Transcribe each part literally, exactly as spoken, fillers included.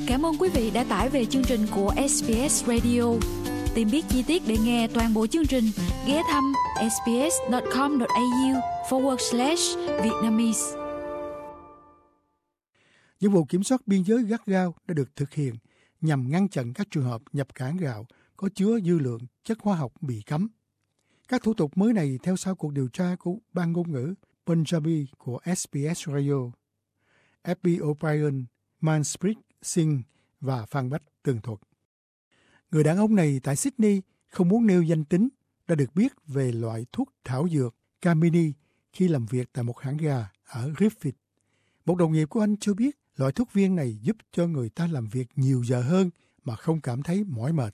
Cảm ơn quý vị đã tải về chương trình của ét bê ét Radio. Tìm biết chi tiết để nghe toàn bộ chương trình, ghé thăm sbs.com.au forward slash Vietnamese. Những vụ kiểm soát biên giới gắt gao đã được thực hiện nhằm ngăn chặn các trường hợp nhập cảng gạo có chứa dư lượng chất hóa học bị cấm. Các thủ tục mới này theo sau cuộc điều tra của ban ngôn ngữ Punjabi của ét bê ét Radio. ép pê O'Brien, Manpreet Singh và Phan Bách tường thuật. Người đàn ông này tại Sydney không muốn nêu danh tính đã được biết về loại thuốc thảo dược Camini khi làm việc tại một hãng gà ở Griffith. Một đồng nghiệp của anh cho biết loại thuốc viên này giúp cho người ta làm việc nhiều giờ hơn mà không cảm thấy mỏi mệt.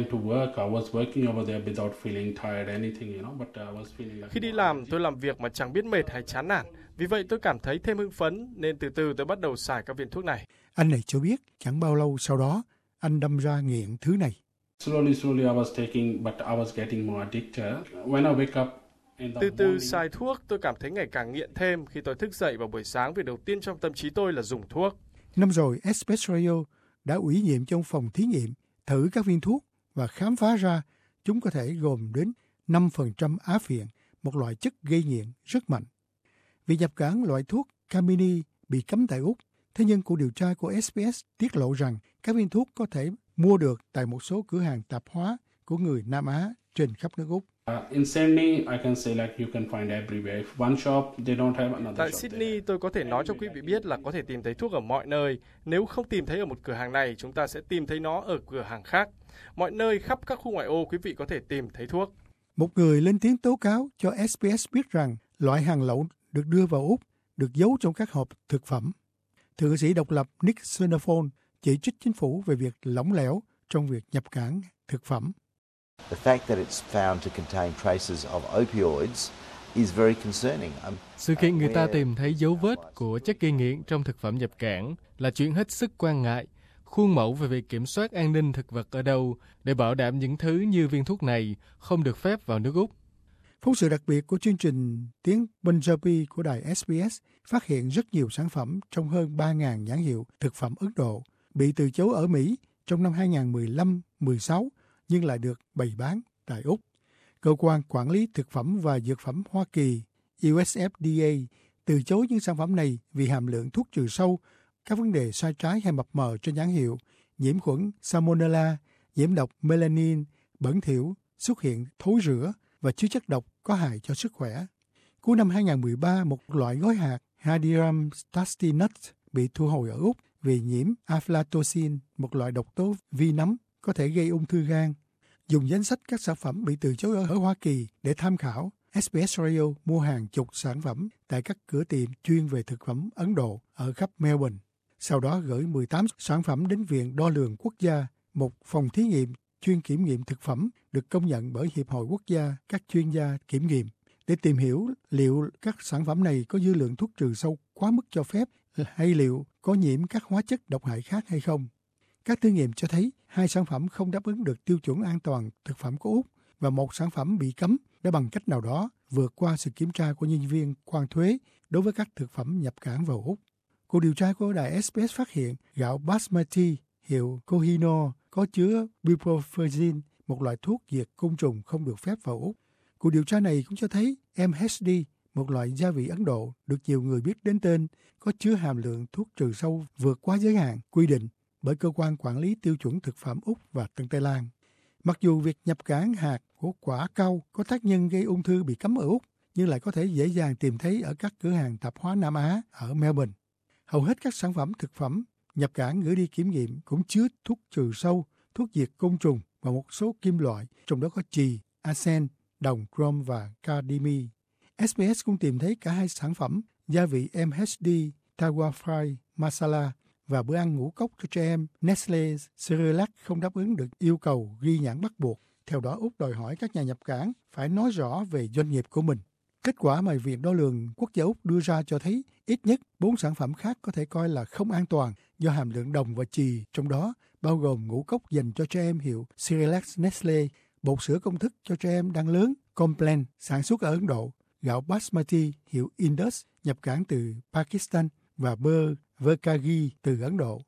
Khi đi làm, tôi làm việc mà chẳng biết mệt hay chán nản. Vì vậy tôi cảm thấy thêm hưng phấn nên từ từ tôi bắt đầu xài các viên thuốc này. Anh này cho biết chẳng bao lâu sau đó anh đâm ra nghiện thứ này. Slowly, slowly I was taking, but I was getting more addicted. When I wake up in the Từ từ morning, xài thuốc, tôi cảm thấy ngày càng nghiện thêm. Khi tôi thức dậy vào buổi sáng, việc đầu tiên trong tâm trí tôi là dùng thuốc. Năm rồi, ét bê ét Radio đã ủy nhiệm trong phòng thí nghiệm thử các viên thuốc và khám phá ra chúng có thể gồm đến năm phần trăm á phiện, một loại chất gây nghiện rất mạnh. Việc nhập cảng loại thuốc Camini bị cấm tại Úc, thế nhưng cuộc điều tra của ét bê ét tiết lộ rằng các viên thuốc có thể mua được tại một số cửa hàng tạp hóa của người Nam Á trên khắp nước Úc. Uh, in Sydney, I can say like you can find everywhere. If one shop, they don't have another Tại shop Sydney, there. tôi có thể nói cho quý vị biết là có thể tìm thấy thuốc ở mọi nơi. Nếu không tìm thấy ở một cửa hàng này, chúng ta sẽ tìm thấy nó ở cửa hàng khác. Mọi nơi khắp các khu ngoại ô, quý vị có thể tìm thấy thuốc. Một người lên tiếng tố cáo cho ét bê ét biết rằng loại hàng lậu được đưa vào Úc được giấu trong các hộp thực phẩm. Thượng nghị sĩ độc lập Nick Xenophon chỉ trích chính phủ về việc lỏng lẻo trong việc nhập cảng thực phẩm. The fact that it's found to contain traces of opioids is very concerning. Um, Sự kiện người ta tìm thấy dấu vết của chất gây nghiện trong thực phẩm nhập cảng là chuyện hết sức quan ngại. Khuôn mẫu về việc kiểm soát an ninh thực vật ở đâu để bảo đảm những thứ như viên thuốc này không được phép vào nước Úc. Phóng sự đặc biệt của chương trình tiếng Punjabi của đài ét bê ét phát hiện rất nhiều sản phẩm trong hơn ba nghìn nhãn hiệu thực phẩm Ấn Độ bị từ chối ở Mỹ trong năm hai không một lăm mười sáu nhưng lại được bày bán tại Úc. Cơ quan Quản lý Thực phẩm và Dược phẩm Hoa Kỳ u ét ép đê a từ chối những sản phẩm này vì hàm lượng thuốc trừ sâu, các vấn đề sai trái hay mập mờ trên nhãn hiệu, nhiễm khuẩn Salmonella, nhiễm độc melanin, bẩn thỉu, xuất hiện thối rữa và chứa chất độc có hại cho sức khỏe. Cuối năm hai không một ba, một loại gói hạt Hadiram Tasty Nuts bị thu hồi ở Úc vì nhiễm aflatoxin, một loại độc tố vi nấm có thể gây ung thư gan. Dùng danh sách các sản phẩm bị từ chối ở Hoa Kỳ để tham khảo, ét bê ét Radio mua hàng chục sản phẩm tại các cửa tiệm chuyên về thực phẩm Ấn Độ ở khắp Melbourne. Sau đó gửi mười tám sản phẩm đến Viện Đo lường Quốc gia, một phòng thí nghiệm chuyên kiểm nghiệm thực phẩm được công nhận bởi Hiệp hội Quốc gia các chuyên gia kiểm nghiệm, để tìm hiểu liệu các sản phẩm này có dư lượng thuốc trừ sâu quá mức cho phép hay liệu có nhiễm các hóa chất độc hại khác hay không. Các thử nghiệm cho thấy hai sản phẩm không đáp ứng được tiêu chuẩn an toàn thực phẩm của Úc và một sản phẩm bị cấm đã bằng cách nào đó vượt qua sự kiểm tra của nhân viên quan thuế đối với các thực phẩm nhập cảng vào Úc. Cuộc điều tra của đài ét bê ét phát hiện gạo Basmati hiệu Kohinoor có chứa bupropion, một loại thuốc diệt côn trùng không được phép vào Úc. Cuộc điều tra này cũng cho thấy em hát đê, một loại gia vị Ấn Độ được nhiều người biết đến tên, có chứa hàm lượng thuốc trừ sâu vượt quá giới hạn quy định bởi cơ quan quản lý tiêu chuẩn thực phẩm Úc và Tân Tây Lan. Mặc dù việc nhập cảng hạt của quả cau có tác nhân gây ung thư bị cấm ở Úc, nhưng lại có thể dễ dàng tìm thấy ở các cửa hàng tạp hóa Nam Á ở Melbourne. Hầu hết các sản phẩm thực phẩm nhập cảng gửi đi kiểm nghiệm cũng chứa thuốc trừ sâu, thuốc diệt côn trùng và một số kim loại, trong đó có chì, arsen, đồng, chrome và cadimi. ét bê ét cũng tìm thấy cả hai sản phẩm gia vị em hát đê Tawa Fry Masala và bữa ăn ngũ cốc cho trẻ em Nestle Cerelac không đáp ứng được yêu cầu ghi nhãn bắt buộc. Theo đó, Úc đòi hỏi các nhà nhập cảng phải nói rõ về doanh nghiệp của mình. Kết quả mà Viện Đo lường Quốc gia Úc đưa ra cho thấy ít nhất bốn sản phẩm khác có thể coi là không an toàn do hàm lượng đồng và chì, trong đó bao gồm ngũ cốc dành cho trẻ em hiệu Cerelac Nestle, bột sữa công thức cho trẻ em đang lớn Complan sản xuất ở Ấn Độ, gạo Basmati hiệu Indus nhập cảng từ Pakistan và bơ Verkagi từ Ấn Độ.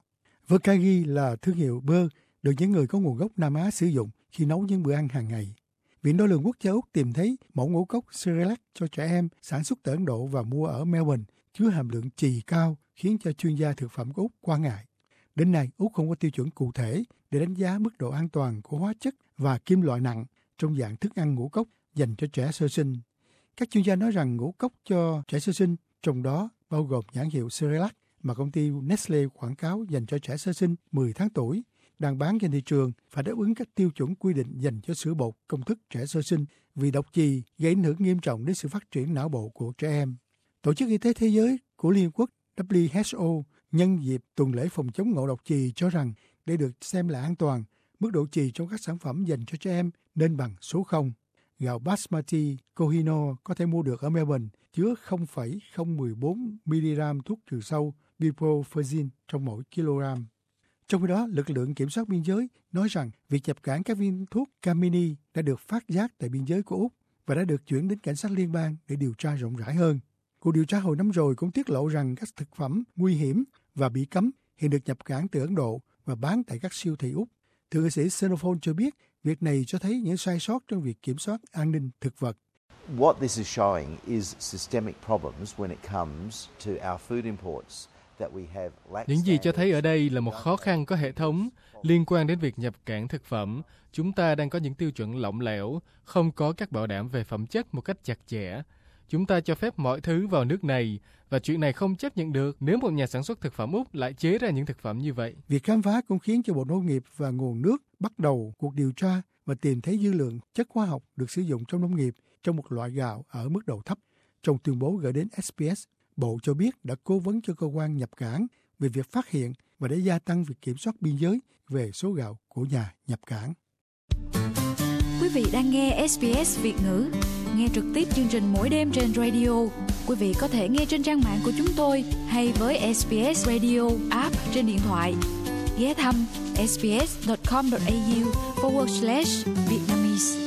Verkagi là thương hiệu bơ được những người có nguồn gốc Nam Á sử dụng khi nấu những bữa ăn hàng ngày. Viện Đo lường Quốc gia Úc tìm thấy mẫu ngũ cốc Cerelac cho trẻ em sản xuất tại Ấn Độ và mua ở Melbourne chứa hàm lượng chì cao, khiến cho chuyên gia thực phẩm của Úc quan ngại. Đến nay, Úc không có tiêu chuẩn cụ thể để đánh giá mức độ an toàn của hóa chất và kim loại nặng trong dạng thức ăn ngũ cốc dành cho trẻ sơ sinh. Các chuyên gia nói rằng ngũ cốc cho trẻ sơ sinh, trong đó bao gồm nhãn hiệu Cerelac mà công ty Nestle quảng cáo dành cho trẻ sơ sinh mười tháng tuổi, đang bán trên thị trường phải đáp ứng các tiêu chuẩn quy định dành cho sữa bột công thức trẻ sơ sinh vì độc chì gây ảnh hưởng nghiêm trọng đến sự phát triển não bộ của trẻ em. Tổ chức Y tế Thế giới của Liên Hợp Quốc W H O nhân dịp tuần lễ phòng chống ngộ độc chì cho rằng để được xem là an toàn, mức độ chì trong các sản phẩm dành cho trẻ em nên bằng số không. Gạo Basmati Kohinoor có thể mua được ở Melbourne chứa không phẩy không một bốn mi-li-gam thuốc trừ sâu Piperacillin trong mỗi kg. Trong khi đó, lực lượng kiểm soát biên giới nói rằng việc nhập cảng các viên thuốc Camini đã được phát giác tại biên giới của Úc và đã được chuyển đến cảnh sát liên bang để điều tra rộng rãi hơn. Cuộc điều tra hồi năm rồi cũng tiết lộ rằng các thực phẩm nguy hiểm và bị cấm hiện được nhập cảng từ Ấn Độ và bán tại các siêu thị Úc. Thượng nghị sĩ Xenophon cho biết việc này cho thấy những sai sót trong việc kiểm soát an ninh thực vật. What this is showing is systemic problems when it comes to our food imports. Những gì cho thấy ở đây là một khó khăn có hệ thống liên quan đến việc nhập cảng thực phẩm. Chúng ta đang có những tiêu chuẩn lỏng lẻo, không có các bảo đảm về phẩm chất một cách chặt chẽ. Chúng ta cho phép mọi thứ vào nước này, và chuyện này không chấp nhận được nếu một nhà sản xuất thực phẩm Úc lại chế ra những thực phẩm như vậy. Việc khám phá cũng khiến cho Bộ Nông nghiệp và Nguồn nước bắt đầu cuộc điều tra và tìm thấy dư lượng chất hóa học được sử dụng trong nông nghiệp trong một loại gạo ở mức độ thấp. Trong tuyên bố gửi đến ét bê ét, Bộ cho biết đã cố vấn cho cơ quan nhập cảng về việc phát hiện và để gia tăng việc kiểm soát biên giới về số gạo của nhà nhập cảng. Quý vị đang nghe ét bê ét Việt ngữ. Nghe trực tiếp chương trình mỗi đêm trên radio. Quý vị có thể nghe trên trang mạng của chúng tôi hay với ét bê ét Radio app trên điện thoại. Ghé thăm sbs.com.au forward slash Vietnamese.